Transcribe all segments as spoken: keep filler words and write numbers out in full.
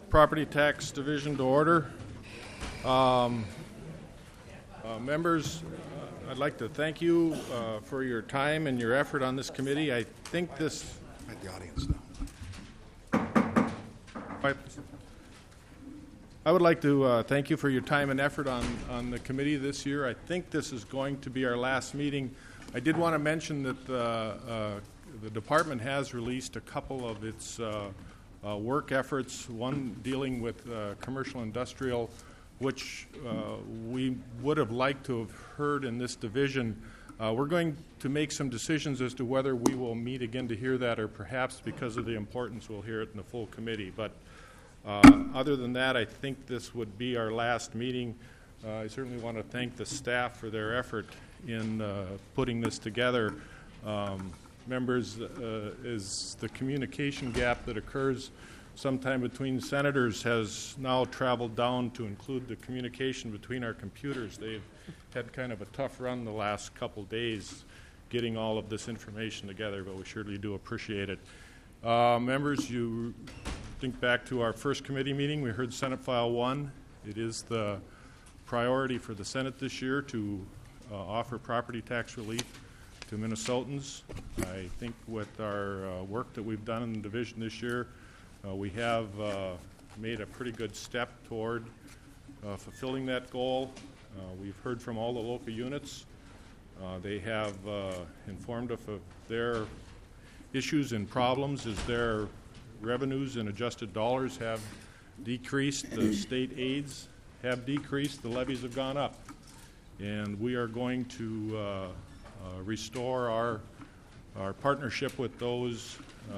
Property Tax Division to order. Um, uh, members, uh, I'd like to thank you uh, for your time and your effort on this committee. I think this... At the audience now. I would like to uh, thank you for your time and effort on, on the committee this year. I think this is going to be our last meeting. I did want to mention that the, uh, the department has released a couple of its uh, uh, work efforts, one dealing with uh, commercial industrial, which uh, we would have liked to have heard in this division. Uh, we're going to make some decisions as to whether we will meet again to hear that, or perhaps because of the importance we'll hear it in the full committee. But uh, other than that, I think this would be our last meeting. Uh, I certainly want to thank the staff for their effort in uh, putting this together. Um, members, uh, is the communication gap that occurs sometime between senators has now traveled down to include the communication between our computers. They've had kind of a tough run the last couple days getting all of this information together, but we surely do appreciate it. Uh, members, you think back to our first committee meeting. We heard Senate File one. It is the priority for the Senate this year to uh, offer property tax relief to Minnesotans. I think with our uh, work that we've done in the division this year, uh, we have uh, made a pretty good step toward uh, fulfilling that goal. Uh, we've heard from all the local units. Uh, they have uh, informed us of their issues and problems as their revenues and adjusted dollars have decreased. The state aids have decreased. The levies have gone up. And we are going to uh, uh, restore our, our partnership with those uh,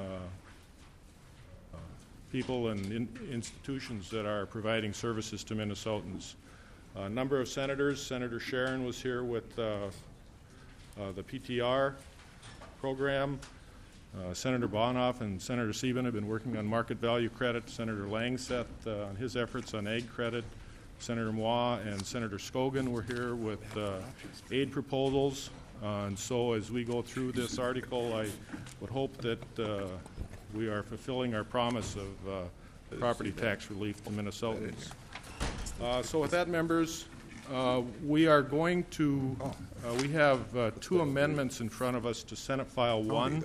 uh, people and in institutions that are providing services to Minnesotans. A number of senators, Senator Sharon was here with uh, uh, the P T R program. Uh, Senator Bonoff and Senator Sieben have been working on market value credit. Senator Langseth uh, on his efforts on ag credit. Senator Mois and Senator Scogan were here with uh, aid proposals. Uh, and so as we go through this article, I would hope that uh, we are fulfilling our promise of uh, property tax relief to Minnesotans. Uh, so with that, members, uh, we are going to, uh, we have uh, two amendments in front of us to Senate File one.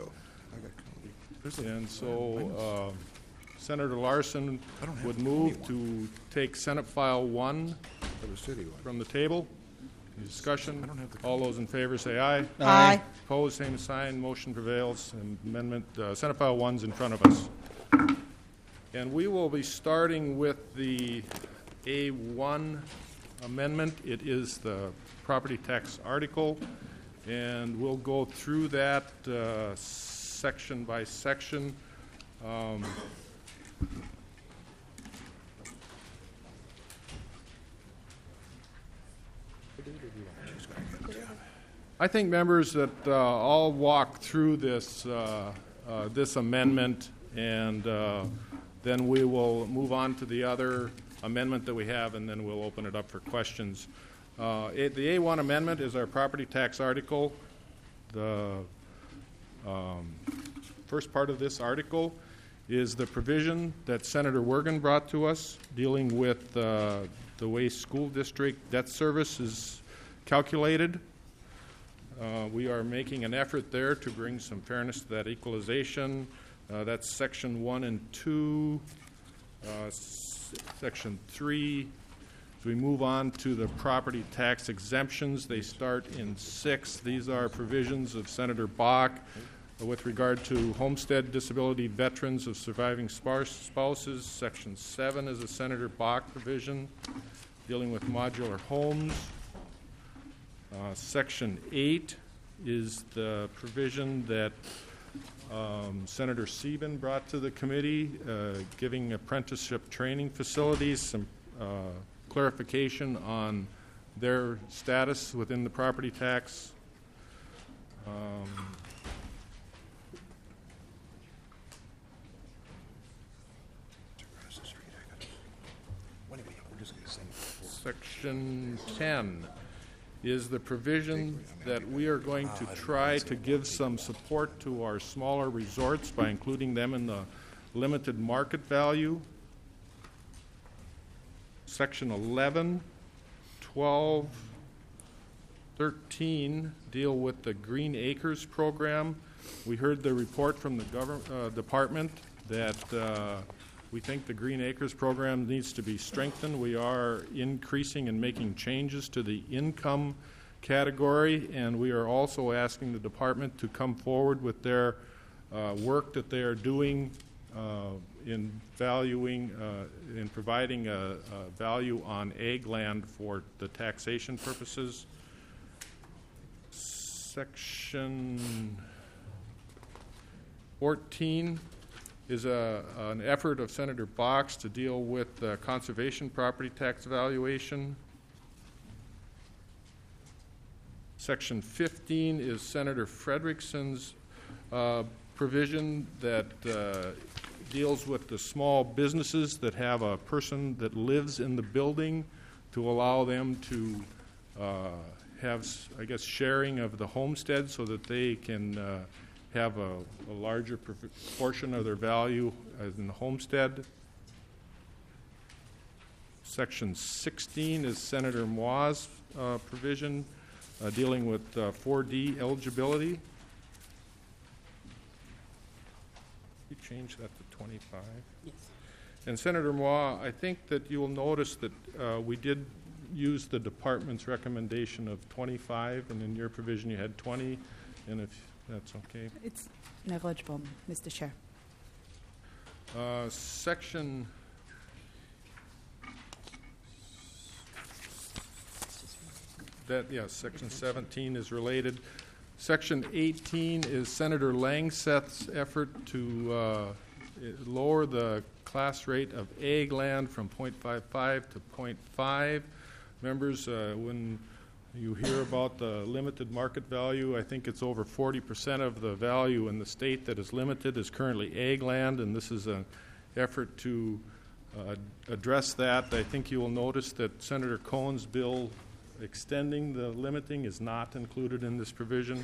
And so uh, Senator Larson would move to take Senate File one from the table. Any discussion? All those in favor say aye. Aye. Opposed, same sign. Motion prevails. Amendment, uh, Senate File one is in front of us. And we will be starting with the A one amendment. It is the property tax article, and we'll go through that uh, section by section. Um, I think, members, that uh, I'll walk through this uh, uh, this amendment, and uh, then we will move on to the other amendment that we have, and then we'll open it up for questions. Uh, it, the A one amendment is our property tax article. The um, first part of this article is the provision that Senator Wergen brought to us dealing with uh, the way school district debt service is calculated. Uh, we are making an effort there to bring some fairness to that equalization. Uh, that's section one and two, uh, s- section three. As we move on to the property tax exemptions, they start in six. These are provisions of Senator Bach uh, with regard to homestead disability veterans of surviving spouses. Section seven is a Senator Bach provision dealing with modular homes. Uh, section eight is the provision that um, Senator Sieben brought to the committee, uh, giving apprenticeship training facilities some uh, clarification on their status within the property tax. Um, section ten is the provision that we are going to try to give some support to our smaller resorts by including them in the limited market value. Section eleven, twelve, thirteen deal with the Green Acres program. We heard the report from the government uh, department that uh, we think the Green Acres program needs to be strengthened. We are increasing and making changes to the income category, and we are also asking the department to come forward with their uh, work that they are doing uh, in valuing, uh, in providing a, a value on ag land for the taxation purposes. Section fourteen is a, an effort of Senator Box to deal with uh, conservation property tax valuation. Section fifteen is Senator Frederickson's uh, provision that uh, deals with the small businesses that have a person that lives in the building to allow them to uh, have, I guess, sharing of the homestead so that they can uh, have a, a larger portion of their value as in the homestead. Section sixteen is Senator Moi's uh, provision uh, dealing with uh, four D eligibility. You change that to twenty-five? Yes. And Senator Moi, I think that you will notice that uh, we did use the department's recommendation of twenty-five, and in your provision you had twenty, and if that's okay. It's negligible, Mister Chair. Uh, section that, yes, section seventeen is related. Section eighteen is Senator Langseth's effort to uh, lower the class rate of ag land from point five five to point five. Members, uh, when you hear about the limited market value, I think it's over forty percent of the value in the state that is limited is currently ag land, and this is an effort to uh, address that. I think you will notice that Senator Cohen's bill extending the limiting is not included in this provision.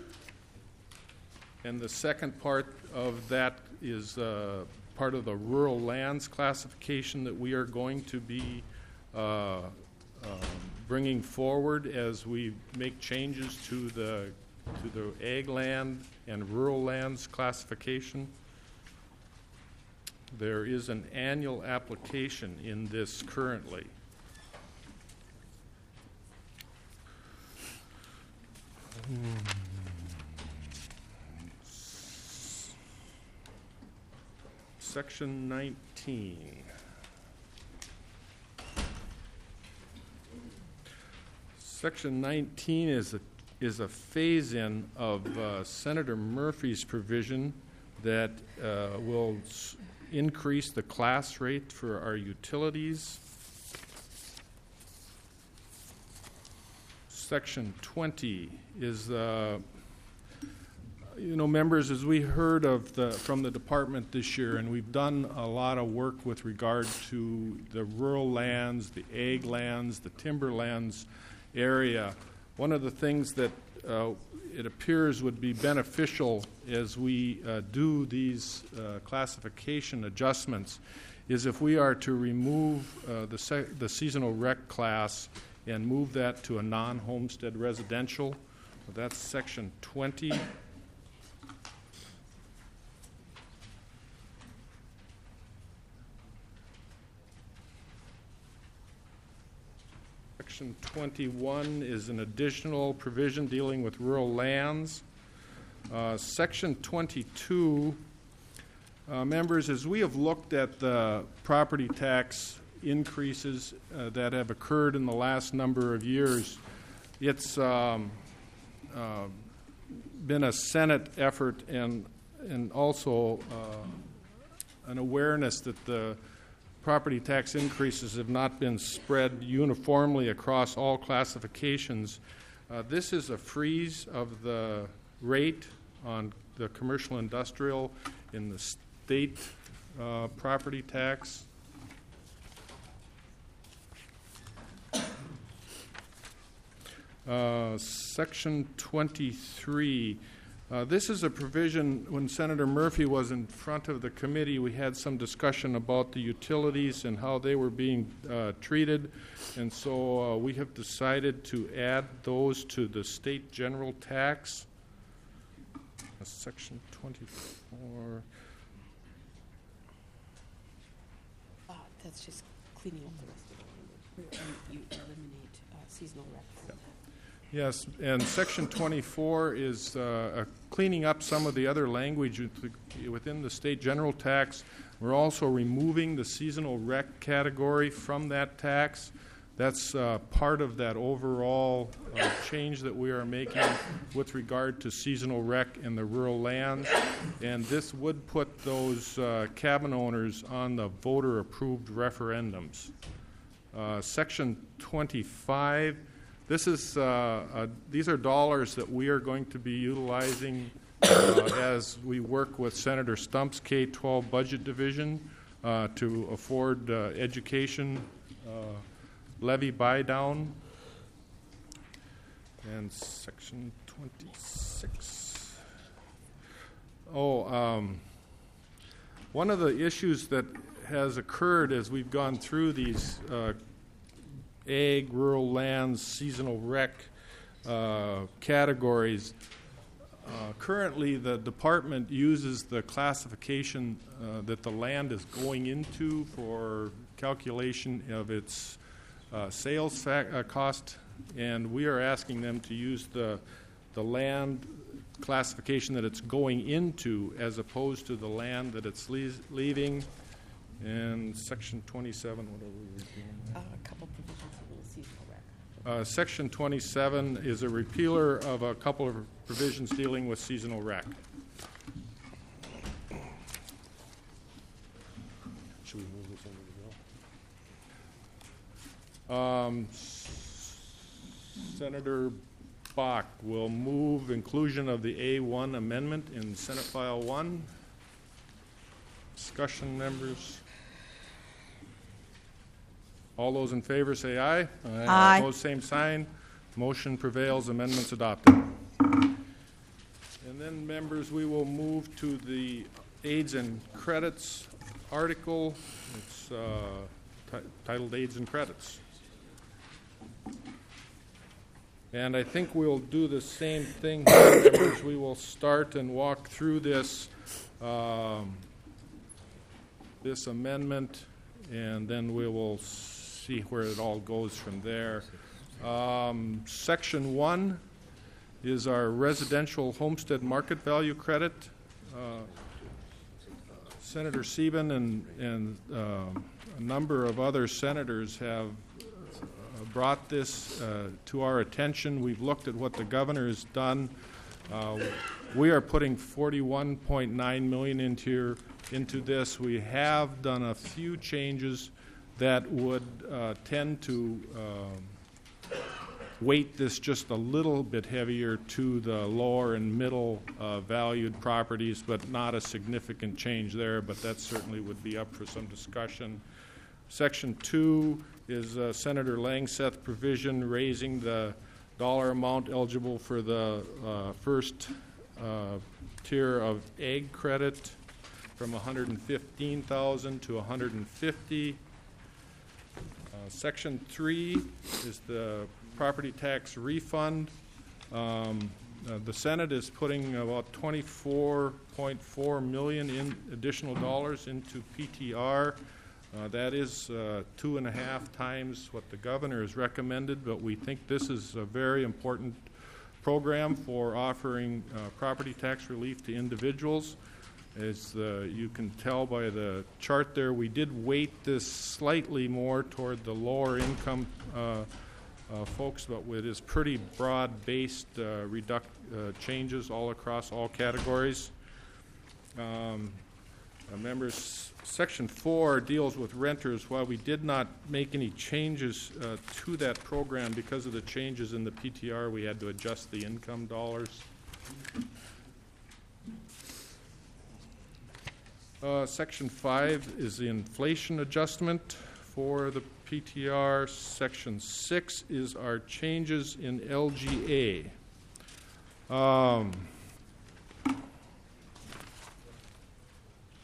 And the second part of that is uh, part of the rural lands classification that we are going to be uh, um, bringing forward as we make changes to the to the ag land and rural lands classification. There is an annual application in this currently. Section nineteen. Section nineteen is a is a phase-in of uh, Senator Murphy's provision that uh, will s- increase the class rate for our utilities. Section twenty is, uh, you know, members, as we heard of the from the department this year, and we've done a lot of work with regard to the rural lands, the ag lands, the timberlands area. One of the things that uh, it appears would be beneficial as we uh, do these uh, classification adjustments is if we are to remove uh, the, se- the seasonal rec class and move that to a non-homestead residential. That's section twenty. Section twenty-one is an additional provision dealing with rural lands. Uh, section twenty-two, uh, members, as we have looked at the property tax increases uh, that have occurred in the last number of years, it's um, uh, been a Senate effort and and also uh, an awareness that the property tax increases have not been spread uniformly across all classifications. Uh, this is a freeze of the rate on the commercial industrial in the state uh, property tax. Uh, section twenty-three, Uh, This is a provision, when Senator Murphy was in front of the committee, we had some discussion about the utilities and how they were being uh, treated. And so uh, we have decided to add those to the state general tax. Uh, Section twenty-four. Uh, That's just cleaning up the rest of the language. And you eliminate uh, seasonal rec from that. Yes, and Section twenty-four is uh, uh, cleaning up some of the other language with the- within the state general tax. We're also removing the seasonal rec category from that tax. That's uh, part of that overall uh, change that we are making with regard to seasonal rec in the rural lands. And this would put those uh, cabin owners on the voter-approved referendums. Uh, Section twenty-five, this is, uh, uh, these are dollars that we are going to be utilizing uh, as we work with Senator Stump's K twelve budget division uh, to afford uh, education uh, levy buy-down. And Section twenty-six. Oh, um, one of the issues that has occurred as we've gone through these uh, ag, rural lands, seasonal rec uh, categories, uh, currently the department uses the classification uh, that the land is going into for calculation of its uh, sales fa- uh, cost, and we are asking them to use the the land classification that it's going into as opposed to the land that it's le- leaving. And Section twenty-seven, what are we reviewing? Uh, A couple provisions in the seasonal rec. Uh, Section twenty-seven is a repealer of a couple of provisions dealing with seasonal rec. Should we move this under the bill? Um, S- Senator Bach will move inclusion of the A one amendment in Senate File one. Discussion, members. All those in favor say aye. Aye. Opposed, same sign. Motion prevails. Amendments adopted. And then, members, we will move to the aids and credits article. It's uh, ti- titled Aids and Credits. And I think we'll do the same thing here, members. We will start and walk through this, um, this amendment, and then we will see where it all goes from there. Um, Section one is our residential homestead market value credit. Uh, Senator Sieben and, and uh, a number of other senators have uh, brought this uh, to our attention. We've looked at what the governor has done. Uh, we are putting forty-one point nine million dollars into, your, into this. We have done a few changes that would uh, tend to um, weight this just a little bit heavier to the lower and middle uh, valued properties, but not a significant change there, but that certainly would be up for some discussion. Section two is uh, Senator Langseth provision raising the dollar amount eligible for the uh, first uh, tier of ag credit from one hundred fifteen thousand dollars to one hundred fifty thousand dollars. Uh, Section three is the property tax refund. Um, uh, the Senate is putting about twenty-four point four million dollars in additional dollars into P T R. Uh, that is uh, two and a half times what the governor has recommended, but we think this is a very important program for offering uh, property tax relief to individuals. As uh, you can tell by the chart there, we did weight this slightly more toward the lower income uh, uh, folks, but it is pretty broad-based uh, reduc- uh, changes all across all categories. Um, uh, members, Section four deals with renters. While we did not make any changes uh, to that program because of the changes in the P T R, we had to adjust the income dollars. Uh, Section five is the inflation adjustment for the P T R. Section six is our changes in L G A. Um,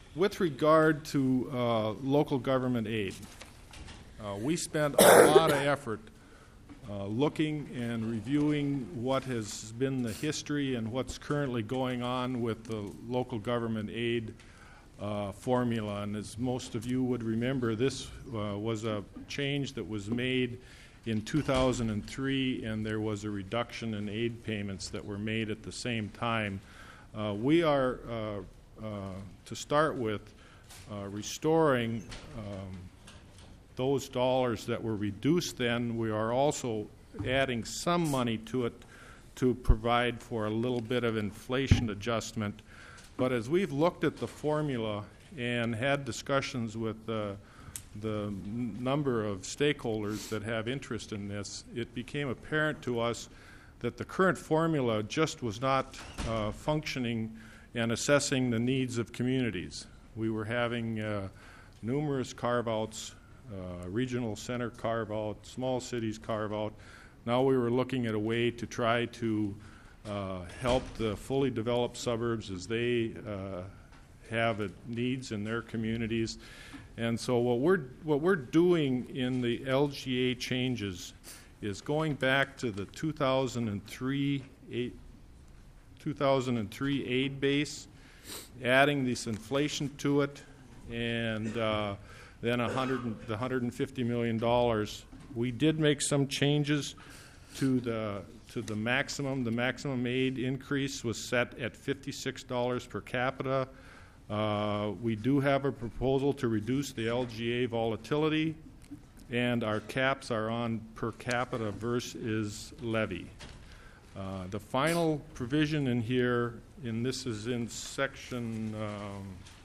with regard to uh, local government aid, uh, we spent a lot of effort uh, looking and reviewing what has been the history and what's currently going on with the local government aid uh, formula. And as most of you would remember, this uh, was a change that was made in two thousand three, and there was a reduction in aid payments that were made at the same time. Uh, we are, uh, uh, to start with, uh, restoring um, those dollars that were reduced then. We are also adding some money to it to provide for a little bit of inflation adjustment. But as we've looked at the formula and had discussions with uh, the n- number of stakeholders that have interest in this, it became apparent to us that the current formula just was not uh, functioning and assessing the needs of communities. We were having uh, numerous carve-outs, uh, regional center carve-out, small cities carve-out. Now we were looking at a way to try to uh, help the fully developed suburbs as they uh, have it, needs in their communities. And so what we're what we're doing in the L G A changes is going back to the two thousand three eight, two thousand three aid base, adding this inflation to it, and uh, then one hundred, the one hundred fifty million dollars. We did make some changes to the to the maximum. The maximum aid increase was set at fifty-six dollars per capita. Uh, we do have a proposal to reduce the L G A volatility, and our caps are on per capita versus levy. Uh, the final provision in here, and this is in section um,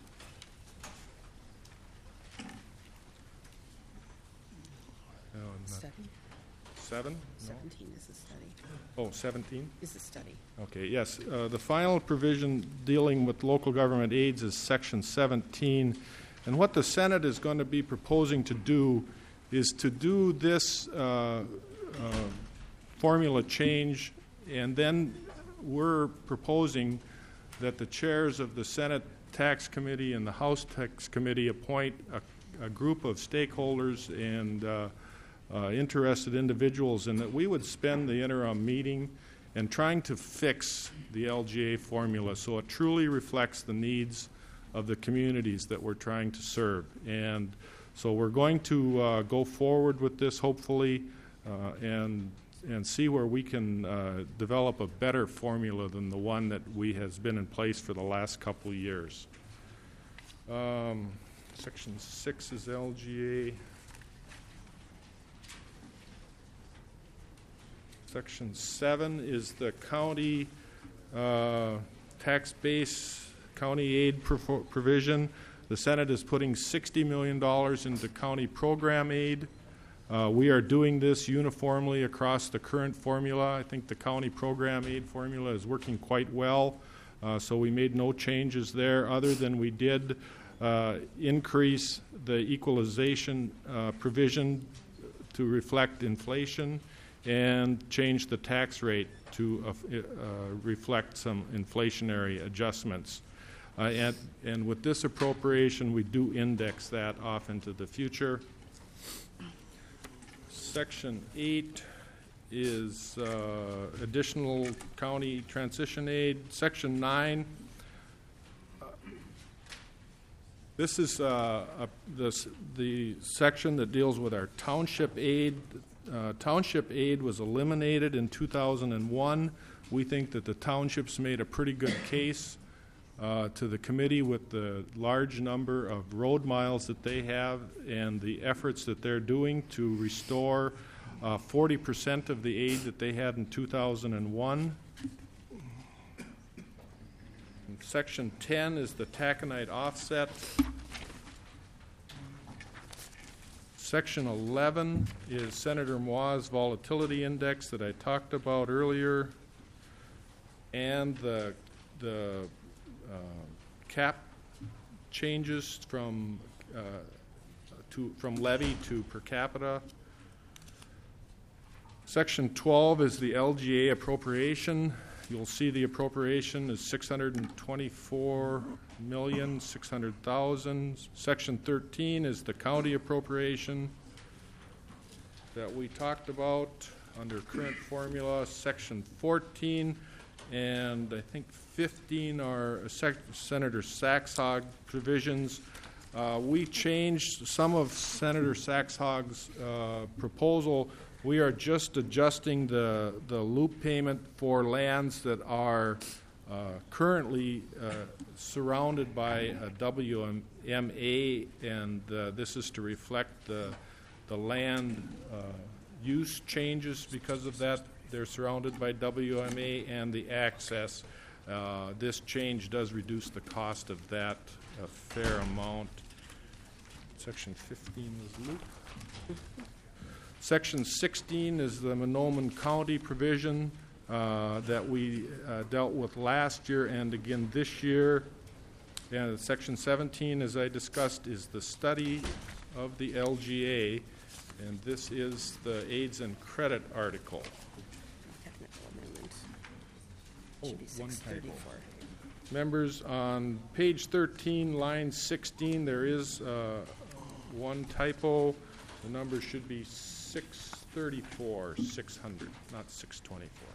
oh, not Study? seven? No? Seventeen is the study. Oh, seventeen? Is the study. Okay, yes. Uh, the final provision dealing with local government aids is section seventeen. And what the Senate is going to be proposing to do is to do this uh, uh, formula change, and then we're proposing that the chairs of the Senate Tax Committee and the House Tax Committee appoint a, a group of stakeholders and uh, uh, interested individuals, and that we would spend the interim meeting and trying to fix the L G A formula so it truly reflects the needs of the communities that we're trying to serve. And so we're going to uh, go forward with this, hopefully, uh, and and see where we can uh, develop a better formula than the one that we has been in place for the last couple of years. Um, section six is L G A. Section seven is the county uh, tax base, county aid pro- provision. The Senate is putting sixty million dollars into county program aid. Uh, we are doing this uniformly across the current formula. I think the county program aid formula is working quite well, uh, so we made no changes there other than we did uh, increase the equalization uh, provision to reflect inflation and change the tax rate to uh, uh, reflect some inflationary adjustments. Uh, and, and with this appropriation, we do index that off into the future. Section eight is uh, additional county transition aid. Section nine, uh, this is uh, a, this, the section that deals with our township aid. Uh, township aid was eliminated in two thousand one. We think that the townships made a pretty good case uh, to the committee with the large number of road miles that they have and the efforts that they're doing to restore uh, forty percent of the aid that they had in two thousand one. And section ten is the taconite offset. Section eleven is Senator Moi's volatility index that I talked about earlier, and the, the uh, cap changes from, uh, to, from levy to per capita. Section twelve is the L G A appropriation, you'll see the appropriation is six hundred twenty-four million, six hundred thousand. Section thirteen is the county appropriation that we talked about under current formula. Section fourteen and I think fifteen are Sec- Senator Saxhog provisions. Uh, we changed some of Senator Saxhog's uh, proposal. We are just adjusting the, the loop payment for lands that are uh, currently uh, surrounded by a W M A, and uh, this is to reflect the, the land uh, use changes because of that. They're surrounded by W M A and the access. Uh, this change does reduce the cost of that a fair amount. Section fifteen is loop. Section sixteen is the Monoman County provision uh, that we uh, dealt with last year and again this year. And Section seventeen, as I discussed, is the study of the L G A, and this is the aids and credit article. Technical amendment. Oh, Should be one six typo. thirty-four. Members, on page thirteen, line sixteen, there is uh, one typo. The number should be six thirty-four, six hundred, not six twenty-four.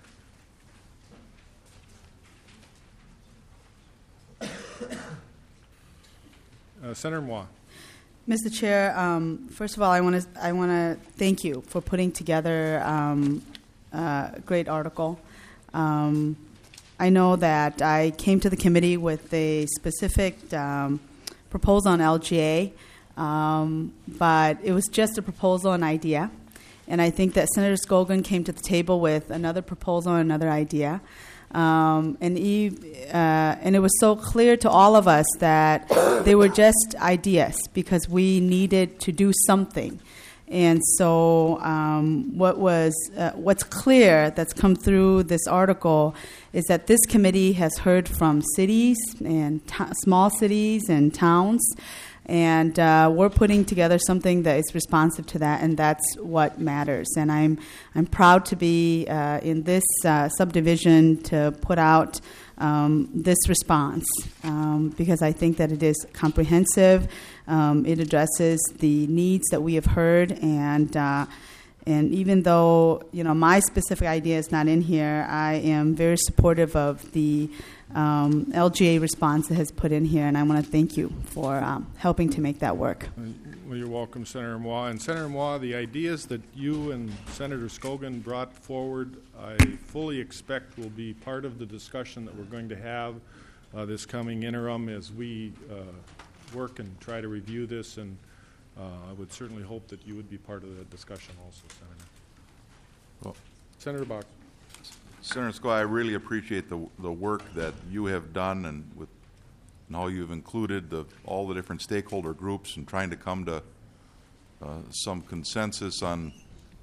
Uh, Senator Moore. Mister Chair, um, first of all, I want to I want to thank you for putting together um, a great article. Um, I know that I came to the committee with a specific um, proposal on L G A, um, but it was just a proposal and idea. And I think that Senator Scogan came to the table with another proposal and another idea. Um, and, Eve, uh, and it was so clear to all of us that they were just ideas because we needed to do something. And so um, what was uh, what's clear that's come through this article is that this committee has heard from cities and t- small cities and towns, and uh, we're putting together something that is responsive to that, and that's what matters. And I'm I'm proud to be uh, in this uh, subdivision to put out um, this response um, because I think that it is comprehensive. Um, it addresses the needs that we have heard, and uh, and even though you know my specific idea is not in here, I am very supportive of the um, L G A response that has put in here, and I want to thank you for um, helping to make that work. Well, you're welcome, Senator Moore. And Senator Moore, the ideas that you and Senator Scogan brought forward, I fully expect will be part of the discussion that we're going to have uh, this coming interim as we uh, work and try to review this, and uh, I would certainly hope that you would be part of the discussion also, Senator. Well, Senator Bach. Senator Scott, I really appreciate the the work that you have done, and with and how you've included the, all the different stakeholder groups and trying to come to uh, some consensus on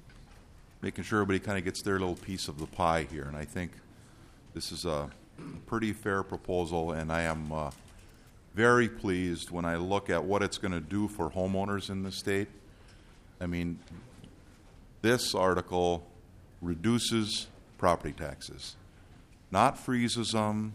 making sure everybody kind of gets their little piece of the pie here. And I think this is a pretty fair proposal, and I am uh, very pleased when I look at what it's going to do for homeowners in the state. I mean, this article reduces property taxes, not freezes them,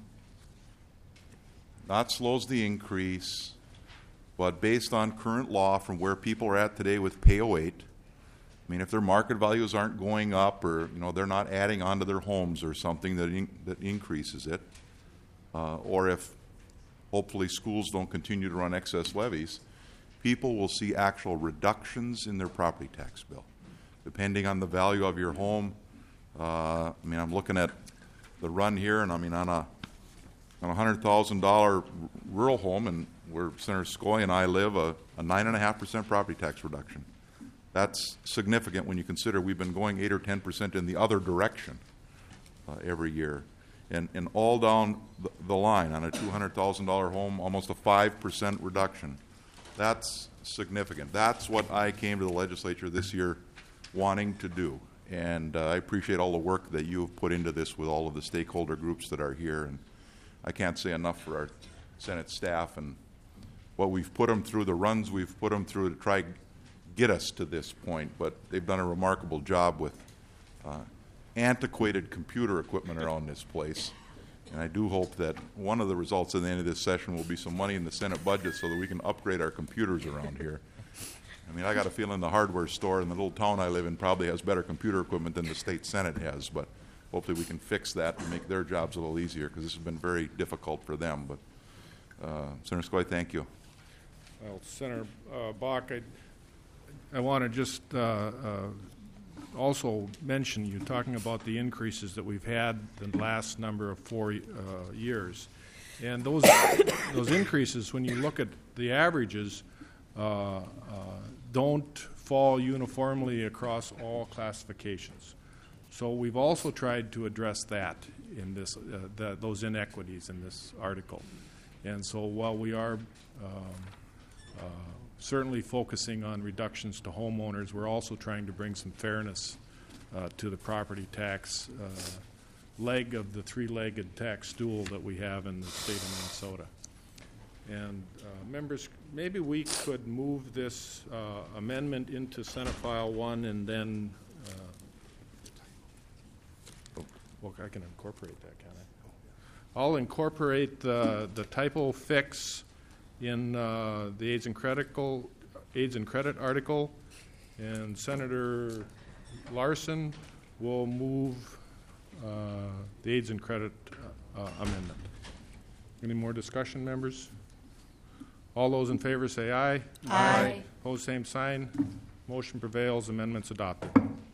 not slows the increase, but based on current law from where people are at today with P A O eight, I mean, if their market values aren't going up, or you know they're not adding onto their homes or something that in, that increases it, uh, or if hopefully schools don't continue to run excess levies, people will see actual reductions in their property tax bill, depending on the value of your home. Uh, I mean, I'm looking at the run here, and I mean, on a on a one hundred thousand dollars rural home, and where Senator Scoy and I live, a, a nine point five percent property tax reduction. That's significant when you consider we've been going eight or ten percent in the other direction uh, every year. And, and all down the, the line, on a two hundred thousand dollars home, almost a five percent reduction. That's significant. That's what I came to the legislature this year wanting to do. And uh, I appreciate all the work that you have put into this with all of the stakeholder groups that are here. And I can't say enough for our Senate staff and what we've put them through, the runs we've put them through to try get us to this point. But they've done a remarkable job with uh, antiquated computer equipment around this place. And I do hope that one of the results at the end of this session will be some money in the Senate budget so that we can upgrade our computers around here. I mean, I got a feeling the hardware store in the little town I live in probably has better computer equipment than the state Senate has, but hopefully we can fix that and make their jobs a little easier, because this has been very difficult for them. But uh, Senator Skoye, thank you. Well, Senator uh, Bach, I, I want to just uh, uh, also mention, you talking about the increases that we've had the last number of four uh, years. And those, those increases, when you look at the averages, uh, uh, don't fall uniformly across all classifications. So we've also tried to address that in this, uh, the, those inequities in this article. And so while we are um, uh, certainly focusing on reductions to homeowners, we're also trying to bring some fairness uh, to the property tax uh, leg of the three-legged tax stool that we have in the state of Minnesota. And uh, members, maybe we could move this uh, amendment into Senate File one, and then uh, well, I can incorporate that, can I? I'll incorporate the, the typo fix in uh, the AIDS and critical AIDS and credit article, and Senator Larson will move uh, the AIDS and credit uh, uh, amendment. Any more discussion, members? All those in favor say aye. Aye. Opposed, same sign. Motion prevails. Amendment's adopted.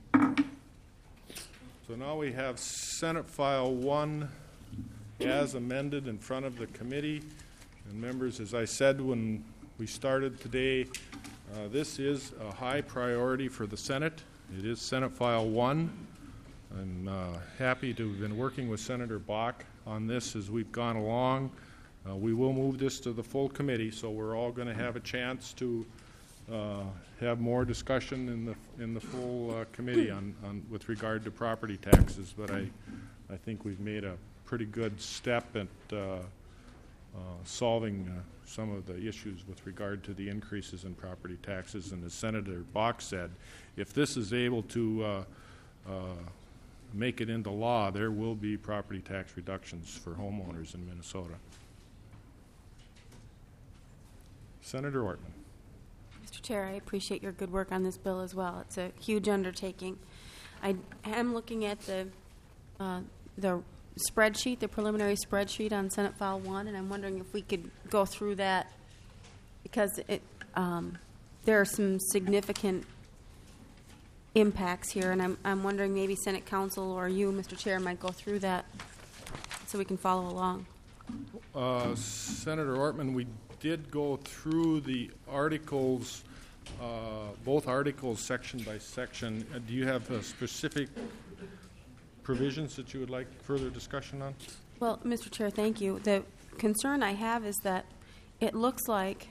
So now we have Senate File one as amended in front of the committee. And members, as I said when we started today, uh, this is a high priority for the Senate. It is Senate File one. I'm uh, happy to have been working with Senator Bach on this as we've gone along. Uh, we will move this to the full committee, so we're all going to have a chance to uh, have more discussion in the in the full uh, committee on, on with regard to property taxes. But I, I think we've made a pretty good step at uh, uh, solving uh, some of the issues with regard to the increases in property taxes. And as Senator Bach said, if this is able to uh, uh, make it into law, there will be property tax reductions for homeowners in Minnesota. Senator Ortman. Mister Chair, I appreciate your good work on this bill as well. It's a huge undertaking. I am looking at the uh, the spreadsheet, the preliminary spreadsheet on Senate File one, and I'm wondering if we could go through that, because it um, there are some significant impacts here, and I'm I'm wondering maybe Senate Council or you, Mister Chair, might go through that so we can follow along. Uh, Senator Ortman, we did go through the articles, uh, both articles, section by section. Uh, do you have uh, specific provisions that you would like further discussion on? Well, Mister Chair, thank you. The concern I have is that it looks like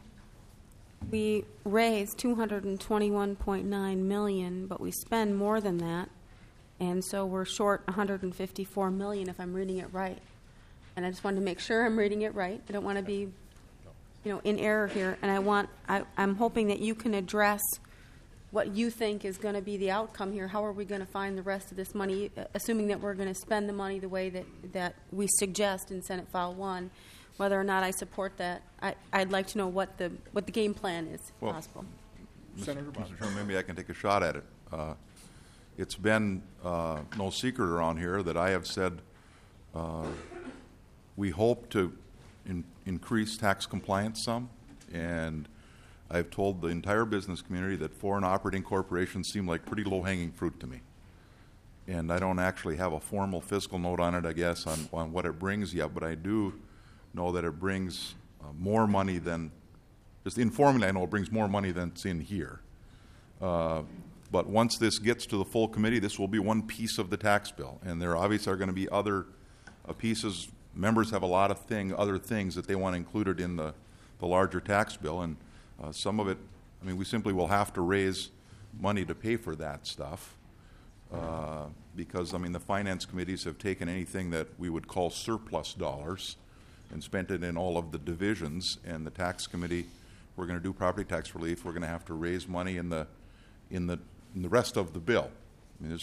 we raise two hundred twenty-one point nine million dollars, but we spend more than that, and so we're short one hundred fifty-four million dollars if I'm reading it right. And I just wanted to make sure I'm reading it right. I don't want to be, you know, in error here, and I want, I, I'm hoping that you can address what you think is going to be the outcome here. How are we going to find the rest of this money, assuming that we're going to spend the money the way that, that we suggest in Senate File one, whether or not I support that. I, I'd like to know what the what the game plan is, if well, possible. Senator Mister Chairman, maybe I can take a shot at it. Uh, it's been uh, no secret around here that I have said uh, we hope to in, increase tax compliance some, and I've told the entire business community that foreign operating corporations seem like pretty low-hanging fruit to me. And I don't actually have a formal fiscal note on it, I guess, on, on what it brings yet, but I do know that it brings uh, more money than, just informally I know it brings more money than's in here. Uh, but once this gets to the full committee, this will be one piece of the tax bill, and there obviously are going to be other uh, pieces. Members have a lot of thing, other things that they want included in the, the larger tax bill, and uh, some of it, I mean, we simply will have to raise money to pay for that stuff uh, because, I mean, the finance committees have taken anything that we would call surplus dollars and spent it in all of the divisions, and the tax committee, we're going to do property tax relief, we're going to have to raise money in the in the in the rest of the bill. I mean, there's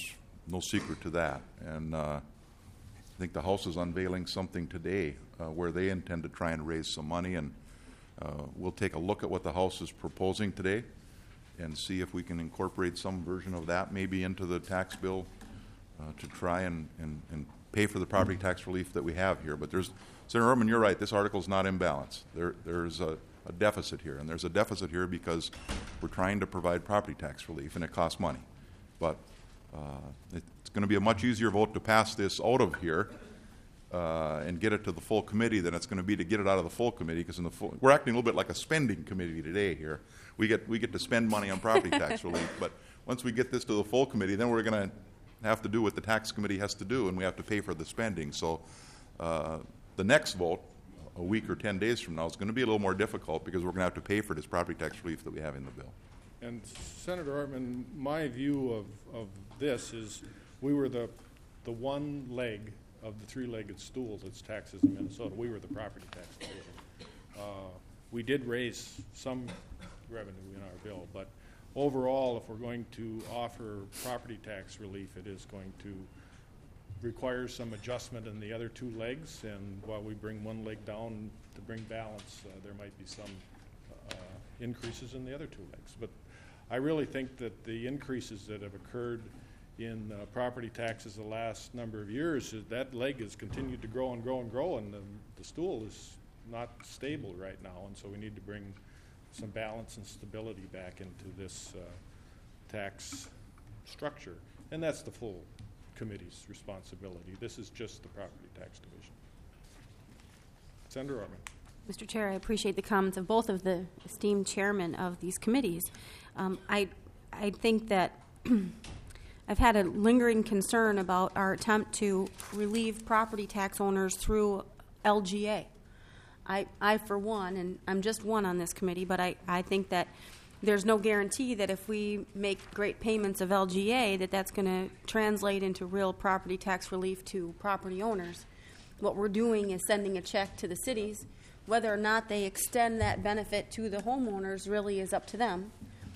no secret to that. And uh, I think the House is unveiling something today uh, where they intend to try and raise some money, and uh, we'll take a look at what the House is proposing today and see if we can incorporate some version of that maybe into the tax bill uh, to try and, and, and pay for the property tax relief that we have here. But there's, Senator Ortman, you're right, this article is not in balance. There, there's a, a deficit here, and there's a deficit here because we're trying to provide property tax relief, and it costs money. But uh, it's going to be a much easier vote to pass this out of here uh, and get it to the full committee than it's going to be to get it out of the full committee, because in the full, we're acting a little bit like a spending committee today here. We get we get to spend money on property tax relief, but once we get this to the full committee, then we're going to have to do what the tax committee has to do, and we have to pay for the spending. So uh, the next vote, a week or ten days from now, is going to be a little more difficult because we're going to have to pay for this property tax relief that we have in the bill. And Senator Ortman, my view of, of this is we were the the one leg of the three-legged stool that's taxes in Minnesota. We were the property tax division. Uh, we did raise some revenue in our bill, but overall, if we're going to offer property tax relief, it is going to require some adjustment in the other two legs, and while we bring one leg down to bring balance, uh, there might be some uh, increases in the other two legs. But I really think that the increases that have occurred in uh, property taxes the last number of years, uh, that leg has continued to grow and grow and grow, and the, the stool is not stable right now, and so we need to bring some balance and stability back into this uh, tax structure, and that's the full committee's responsibility. This is just the property tax division. Senator Ortman. Mister Chair, I appreciate the comments of both of the esteemed chairmen of these committees. Um, I, I think that I've had a lingering concern about our attempt to relieve property tax owners through L G A. I, I, for one, and I'm just one on this committee, but I, I think that there's no guarantee that if we make great payments of L G A that that's going to translate into real property tax relief to property owners. What we're doing is sending a check to the cities. Whether or not they extend that benefit to the homeowners really is up to them.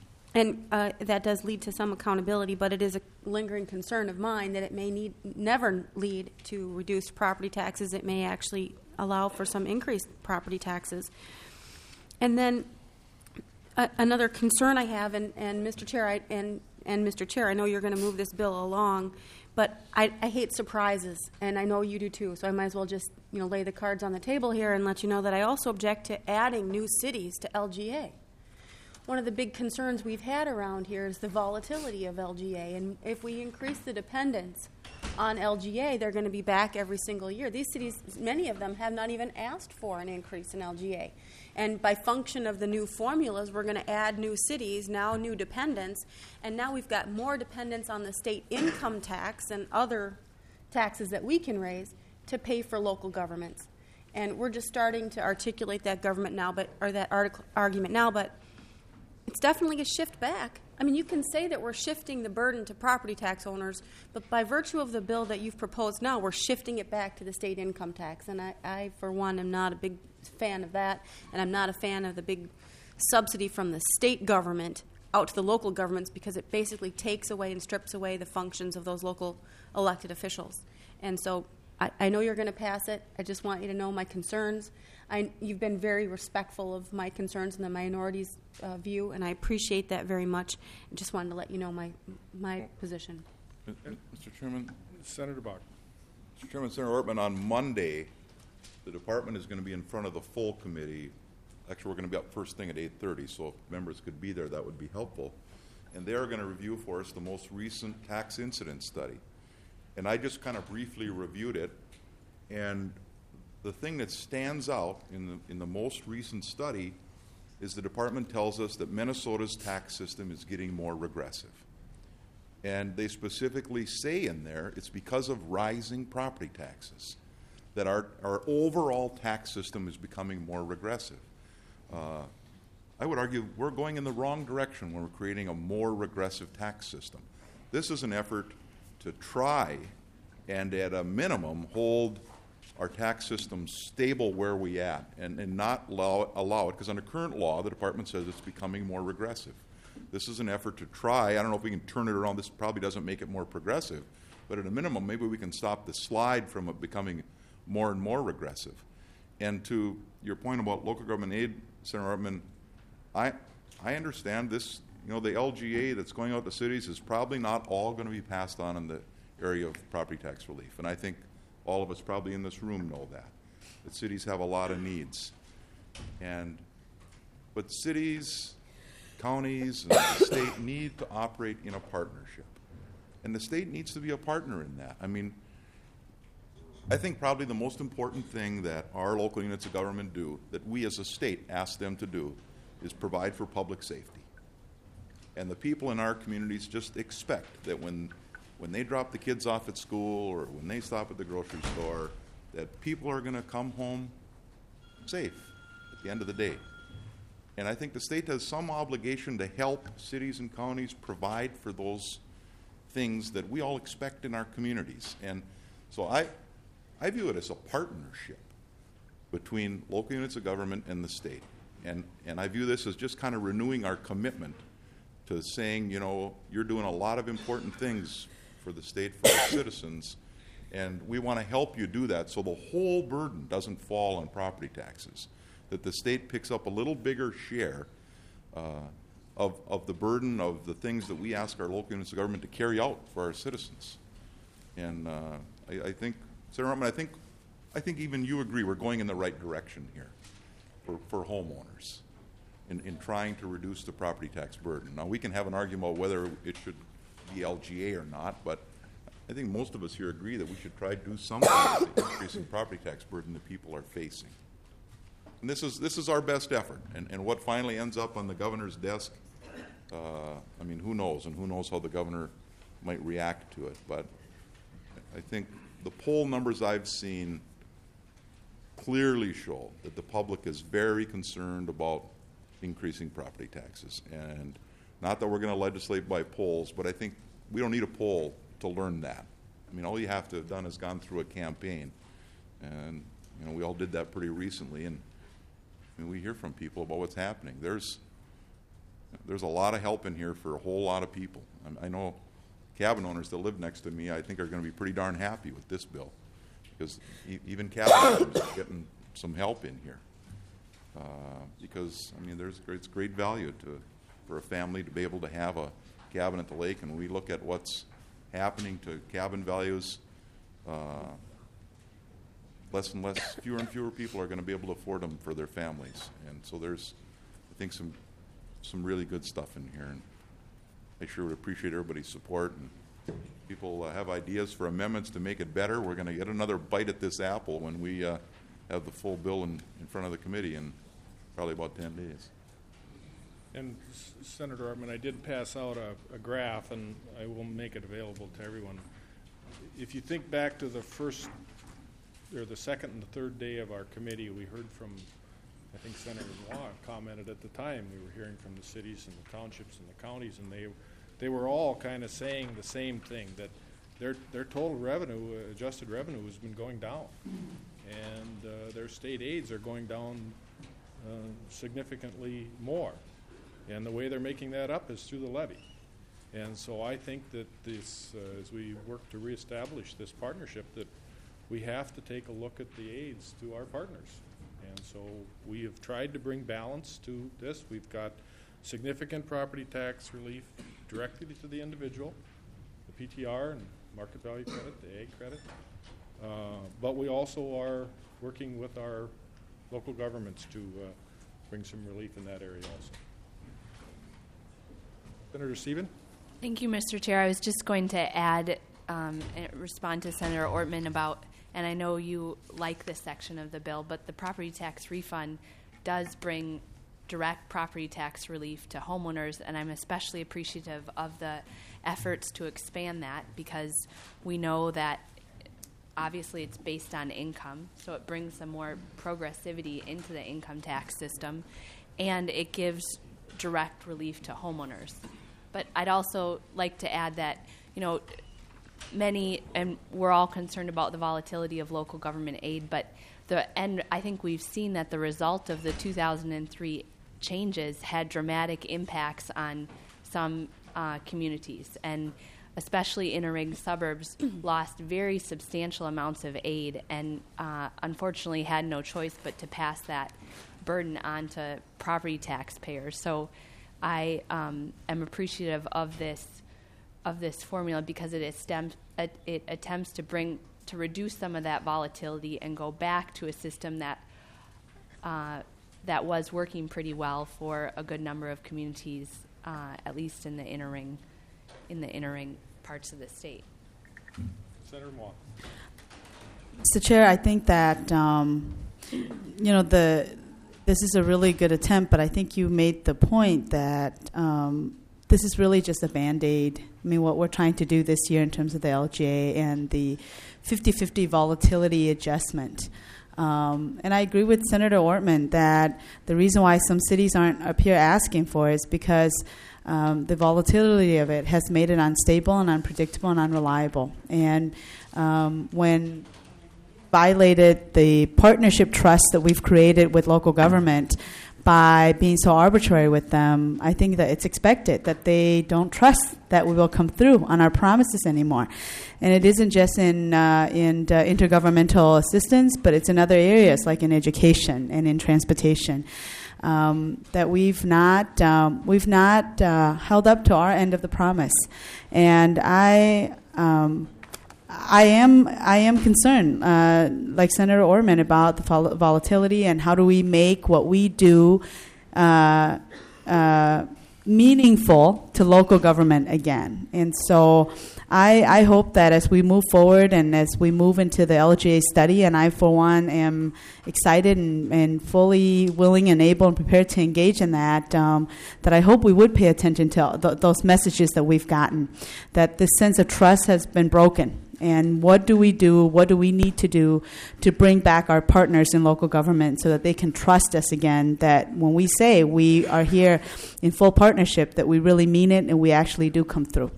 And uh, that does lead to some accountability, but it is a lingering concern of mine that it may need, never lead to reduced property taxes. It may actually allow for some increased property taxes. And then uh, another concern I have, and, and Mister Chair, I, and, and Mister Chair, I know you're going to move this bill along, but I, I hate surprises, and I know you do too, so I might as well just you know lay the cards on the table here and let you know that I also object to adding new cities to L G A. One of the big concerns we've had around here is the volatility of L G A, and if we increase the dependence on L G A, they're going to be back every single year. These cities, many of them, have not even asked for an increase in L G A. And by function of the new formulas, we're going to add new cities, now new dependents, and now we've got more dependence on the state income tax and other taxes that we can raise to pay for local governments. And we're just starting to articulate that government now, but or that article, argument now, but it's definitely a shift back. I mean, you can say that we're shifting the burden to property tax owners, but by virtue of the bill that you've proposed now, we're shifting it back to the state income tax. And I, I, for one, am not a big fan of that, and I'm not a fan of the big subsidy from the state government out to the local governments, because it basically takes away and strips away the functions of those local elected officials. And so I, I know you're going to pass it. I just want you to know my concerns. I, you've been very respectful of my concerns and the minority's uh, view, and I appreciate that very much. I just wanted to let you know my my position. Mister Chairman, Senator Bach. Mister Chairman, Senator Ortman, on Monday, the department is going to be in front of the full committee. Actually, we're going to be up first thing at eight thirty, so if members could be there, that would be helpful. And they are going to review for us the most recent tax incident study. And I just kind of briefly reviewed it, and the thing that stands out in the, in the most recent study is the department tells us that Minnesota's tax system is getting more regressive. And they specifically say in there it's because of rising property taxes that our, our overall tax system is becoming more regressive. Uh, I would argue we're going in the wrong direction when we're creating a more regressive tax system. This is an effort to try and at a minimum hold our tax system stable where we at and, and not allow, allow it, because under current law, the department says it's becoming more regressive. This is an effort to try. I don't know if we can turn it around. This probably doesn't make it more progressive, but at a minimum, maybe we can stop the slide from it becoming more and more regressive. And to your point about local government aid, Senator Ortman, I I understand this. You know, the L G A that's going out to cities is probably not all going to be passed on in the area of property tax relief, and I think all of us probably in this room know that that cities have a lot of needs, and but cities, counties, and the state need to operate in a partnership. And the state needs to be a partner in that. I mean, I think probably the most important thing that our local units of government do, that we as a state ask them to do, is provide for public safety. And the people in our communities just expect that when, when they drop the kids off at school or when they stop at the grocery store, that people are going to come home safe at the end of the day. And I think the state has some obligation to help cities and counties provide for those things that we all expect in our communities. And so I, I view it as a partnership between local units of government and the state. And, and I view this as just kind of renewing our commitment to saying, you know, you're doing a lot of important things for the state, for the citizens, and we want to help you do that so the whole burden doesn't fall on property taxes, that the state picks up a little bigger share uh, of, of the burden of the things that we ask our local units of government to carry out for our citizens. And uh, I, I think, Senator Ortman, I think, I think even you agree we're going in the right direction here for, for homeowners in, in trying to reduce the property tax burden. Now, we can have an argument about whether it should be L G A or not, but I think most of us here agree that we should try to do something with the increasing property tax burden that people are facing. And this is this is our best effort. And, and what finally ends up on the governor's desk, uh, I mean, who knows? And who knows how the governor might react to it. But I think the poll numbers I've seen clearly show that the public is very concerned about increasing property taxes. And not that we're going to legislate by polls, but I think we don't need a poll to learn that. I mean, all you have to have done is gone through a campaign. And, you know, we all did that pretty recently. And I mean, we hear from people about what's happening. There's there's a lot of help in here for a whole lot of people. I, I know cabin owners that live next to me, I think, are going to be pretty darn happy with this bill, because e- even cabin owners are getting some help in here. Uh, because I mean, there's it's great value to for a family to be able to have a cabin at the lake, and we look at what's happening to cabin values. Uh, less and less, fewer and fewer people are going to be able to afford them for their families, and so there's, I think, some some really good stuff in here, and I sure would appreciate everybody's support. And people uh, have ideas for amendments to make it better. We're going to get another bite at this apple when we uh, have the full bill in, in front of the committee in probably about ten days. And S- Senator Ortman, I did pass out a, a graph, and I will make it available to everyone. If you think back to the first, or the second and the third day of our committee, we heard from, I think Senator Law commented at the time, we were hearing from the cities and the townships and the counties, and they they were all kind of saying the same thing, that their their total revenue, uh, adjusted revenue, has been going down, and uh, their state aids are going down uh, significantly more. And the way they're making that up is through the levy. And so I think that this, uh, as we work to reestablish this partnership, that we have to take a look at the aids to our partners. And so we have tried to bring balance to this. We've got significant property tax relief directly to the individual, the P T R and market value credit, the ag credit. Uh, but we also are working with our local governments to uh, bring some relief in that area also. Senator Stephen? Thank you, Mister Chair. I was just going to add um, and respond to Senator Ortman about, and I know you like this section of the bill, but the property tax refund does bring direct property tax relief to homeowners, and I'm especially appreciative of the efforts to expand that, because we know that obviously it's based on income, so it brings some more progressivity into the income tax system, and it gives direct relief to homeowners. But I'd also like to add that, you know, many, and we're all concerned about the volatility of local government aid, but the and I think we've seen that the result of the two thousand three changes had dramatic impacts on some uh, communities, and especially inner ring suburbs lost very substantial amounts of aid, and uh, unfortunately had no choice but to pass that burden on to property taxpayers. So I um, am appreciative of this of this formula because it stems, it, it attempts to bring to reduce some of that volatility and go back to a system that uh, that was working pretty well for a good number of communities, uh, at least in the inner ring, in the inner ring parts of the state. Senator Moore. Mister Chair, I think that um, you know the this is a really good attempt, but I think you made the point that um, this is really just a Band-Aid. I mean, what we're trying to do this year in terms of the L G A and the fifty-fifty volatility adjustment. Um, and I agree with Senator Ortman that the reason why some cities aren't up here asking for it is because um, the volatility of it has made it unstable and unpredictable and unreliable. And um, when violated the partnership trust that we've created with local government by being so arbitrary with them, I think that it's expected that they don't trust that we will come through on our promises anymore. And it isn't just in uh, in uh, intergovernmental assistance, but it's in other areas like in education and in transportation um, that we've not um, we've not uh, held up to our end of the promise. And I. Um, I am I am concerned, uh, like Senator Ortman, about the vol- volatility and how do we make what we do uh, uh, meaningful to local government again. And so I, I hope that as we move forward and as we move into the L G A study, and I, for one, am excited and, and fully willing and able and prepared to engage in that, um, that I hope we would pay attention to th- those messages that we've gotten, that this sense of trust has been broken. And what do we do, what do we need to do to bring back our partners in local government so that they can trust us again, that when we say we are here in full partnership, that we really mean it and we actually do come through.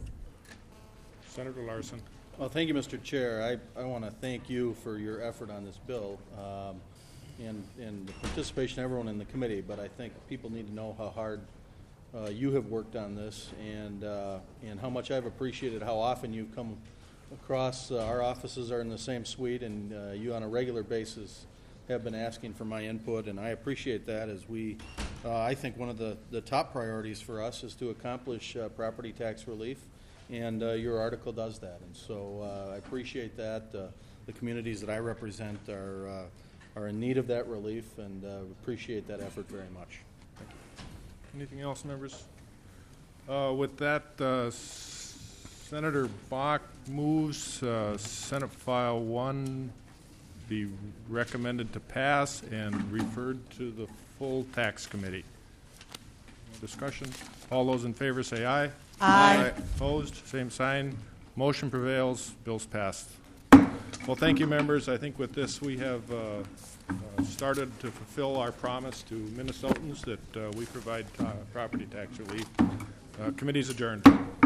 Senator Larson. Well, thank you, Mister Chair. I, I want to thank you for your effort on this bill um, and, and the participation of everyone in the committee, but I think people need to know how hard uh, you have worked on this and, uh, and how much I've appreciated how often you've come across. Uh, our offices are in the same suite, and uh, you on a regular basis have been asking for my input, and I appreciate that as we, uh, I think one of the, the top priorities for us is to accomplish uh, property tax relief, and uh, your article does that. And so uh, I appreciate that. Uh, the communities that I represent are, uh, are in need of that relief, and uh, appreciate that effort very much. Thank you. Anything else, members? Uh, with that, uh, Senator Bach moves uh, Senate File one be recommended to pass and referred to the full tax committee. Discussion? All those in favor say aye. Aye. Aye. Opposed? Same sign. Motion prevails. Bill's passed. Well, thank you, members. I think with this we have uh, uh, started to fulfill our promise to Minnesotans that uh, we provide uh, property tax relief. Uh, committee's adjourned.